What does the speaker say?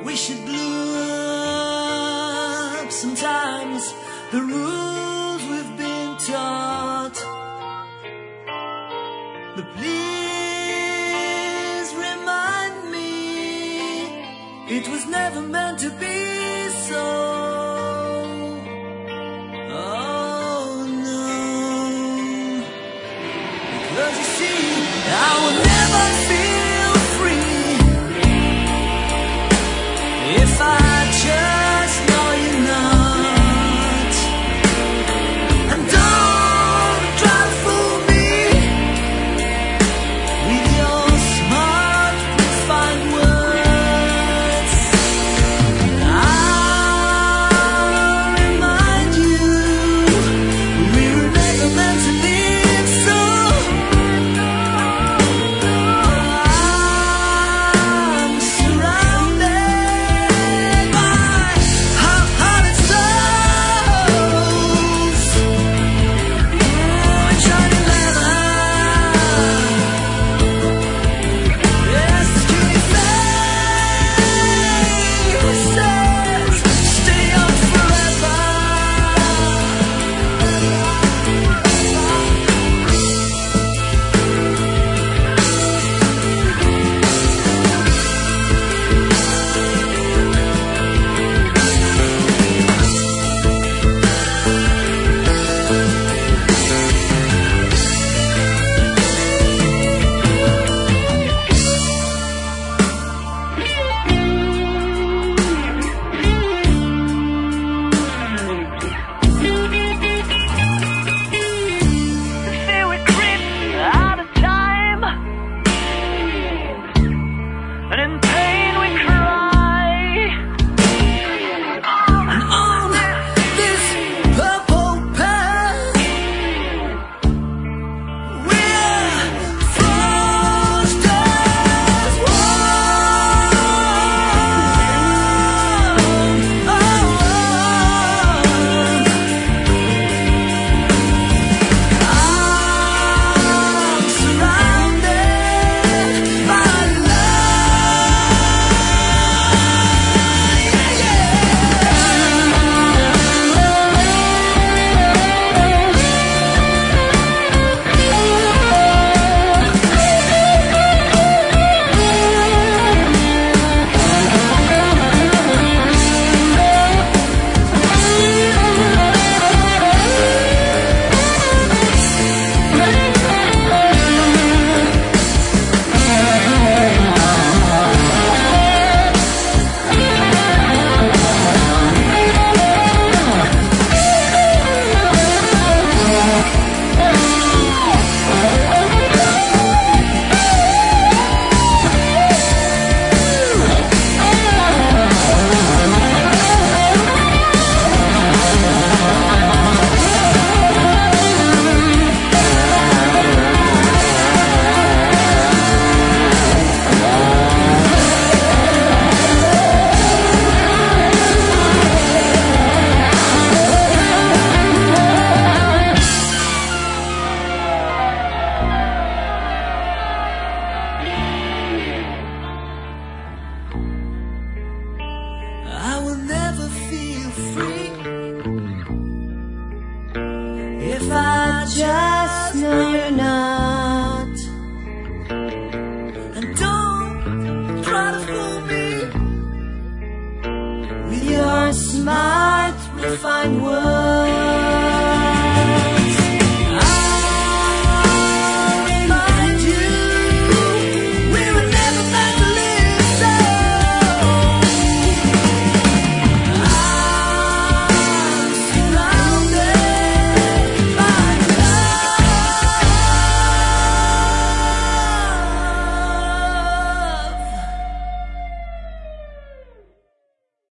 We should look sometimes the rules we've been taught. But please remind me, it was never meant to be so. Oh no, because you see, I will never feel free if I just know you're not. And don't try to fool me with your smart, refined words. I'll remind you, we were never meant to live so. I'm surrounded by half-hearted souls, shining leather. Yes, skinny faces, stay young forever. Fear we creep out of time, and in pain we cry. And on this purple path, we're forced as I'm surrounded by I will never feel free if I just know you're not. And don't try to fool me with your smart, refined words.